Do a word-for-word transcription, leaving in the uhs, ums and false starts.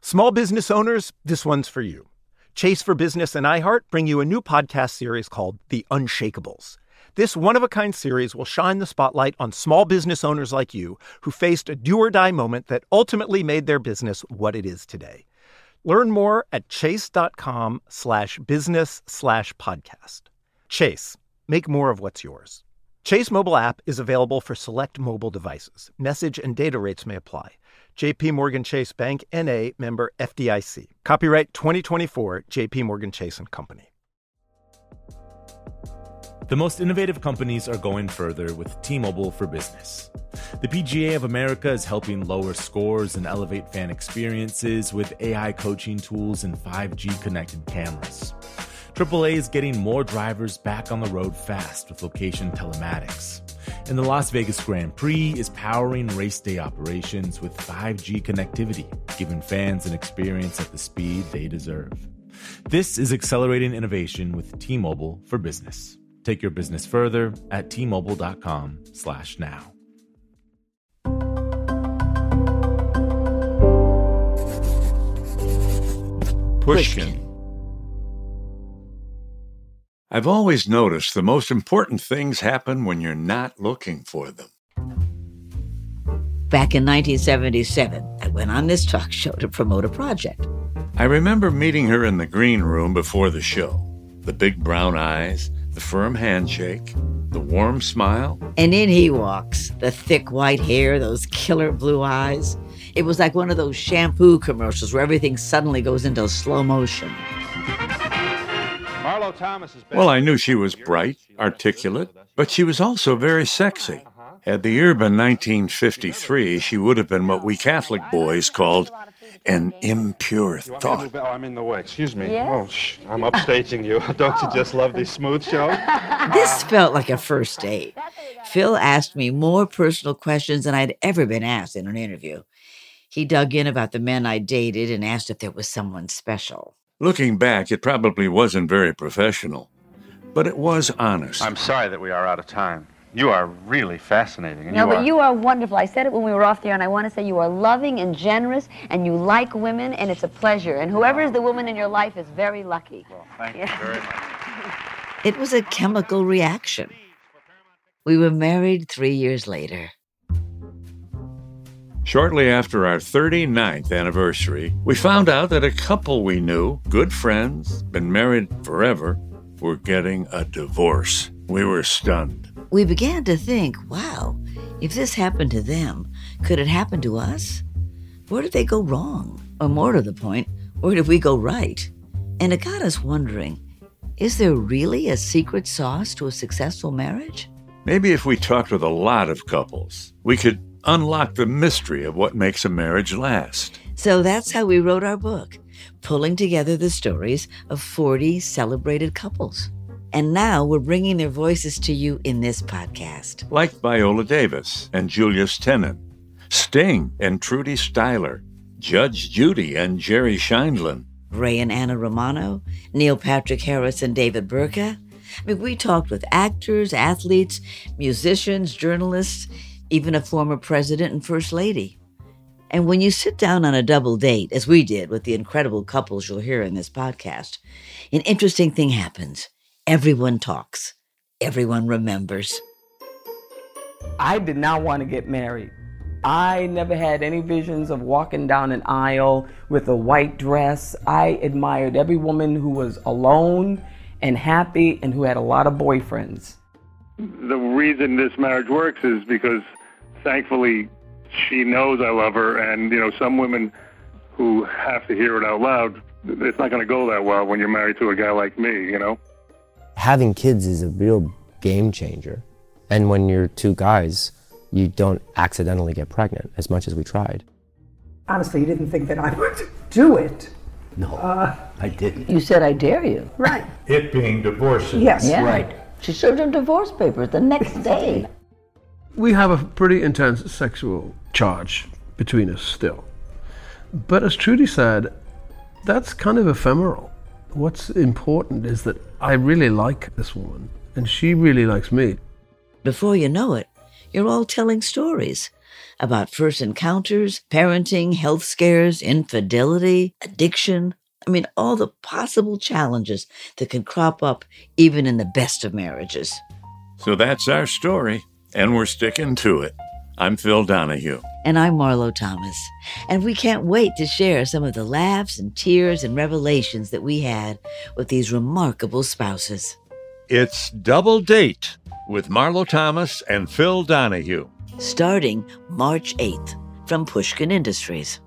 Small business owners, this one's for you. Chase for Business and iHeart bring you a new podcast series called The Unshakables. This one-of-a-kind series will shine the spotlight on small business owners like you who faced a do-or-die moment that ultimately made their business what it is today. Learn more at chase.com slash business slash podcast. Chase, make more of what's yours. Chase mobile app is available for select mobile devices. Message and data rates may apply. J P Morgan Chase Bank, N A, member F D I C. Copyright twenty twenty-four, J P Morgan Chase and Company. The most innovative companies are going further with T-Mobile for Business. The P G A of America is helping lower scores and elevate fan experiences with A I coaching tools and five G connected cameras. triple A is getting more drivers back on the road fast with location telematics. And the Las Vegas Grand Prix is powering race day operations with five G connectivity, giving fans an experience at the speed they deserve. This is accelerating innovation with T-Mobile for Business. Take your business further at T-Mobile.com slash now. Pushkin. I've always noticed the most important things happen when you're not looking for them. Back in nineteen seventy-seven, I went on this talk show to promote a project. I remember meeting her in the green room before the show. The big brown eyes, the firm handshake, the warm smile. And in he walks, the thick white hair, those killer blue eyes. It was like one of those shampoo commercials where everything suddenly goes into slow motion. Well, I knew she was bright, articulate, but she was also very sexy. Had the year been nineteen fifty-three, she would have been what we Catholic boys called an impure thought. I'm in the way. Excuse me. Yes? Oh, shh. I'm upstaging you. Don't you just love these smooth shows? This felt like a first date. Phil asked me more personal questions than I'd ever been asked in an interview. He dug in about the men I dated and asked if there was someone special. Looking back, it probably wasn't very professional, but it was honest. I'm sorry that we are out of time. You are really fascinating. And No, you but are... you are wonderful. I said it when we were off the air, and I want to say you are loving and generous, and you like women, and it's a pleasure. And whoever is the woman in your life is very lucky. Well, thank Yeah. you very much. It was a chemical reaction. We were married three years later. Shortly after our thirty-ninth anniversary, we found out that a couple we knew, good friends, been married forever, were getting a divorce. We were stunned. We began to think, wow, if this happened to them, could it happen to us? Where did they go wrong? Or more to the point, where did we go right? And it got us wondering, is there really a secret sauce to a successful marriage? Maybe if we talked with a lot of couples, we could unlock the mystery of what makes a marriage last. So that's how we wrote our book, pulling together the stories of forty celebrated couples. And now we're bringing their voices to you in this podcast. Like Viola Davis and Julius Tenen, Sting and Trudy Styler, Judge Judy and Jerry Scheindlin, Ray and Anna Romano, Neil Patrick Harris and David Burka. I mean, we talked with actors, athletes, musicians, journalists, even a former president and first lady. And when you sit down on a double date, as we did with the incredible couples you'll hear in this podcast, an interesting thing happens. Everyone talks. Everyone remembers. I did not want to get married. I never had any visions of walking down an aisle with a white dress. I admired every woman who was alone and happy and who had a lot of boyfriends. The reason this marriage works is because, thankfully, she knows I love her, and, you know, some women who have to hear it out loud, it's not going to go that well when you're married to a guy like me, you know? Having kids is a real game changer. And when you're two guys, you don't accidentally get pregnant as much as we tried. Honestly, you didn't think that I would do it. No, uh, I didn't. You said, I dare you. Right. It being divorced. Yes. Yeah. Right. She served him divorce papers the next day. We have a pretty intense sexual charge between us still. But as Trudy said, that's kind of ephemeral. What's important is that I really like this woman, and she really likes me. Before you know it, you're all telling stories about first encounters, parenting, health scares, infidelity, addiction. I mean, all the possible challenges that can crop up even in the best of marriages. So that's our story, and we're sticking to it. I'm Phil Donahue. And I'm Marlo Thomas. And we can't wait to share some of the laughs and tears and revelations that we had with these remarkable spouses. It's Double Date with Marlo Thomas and Phil Donahue. Starting March eighth from Pushkin Industries.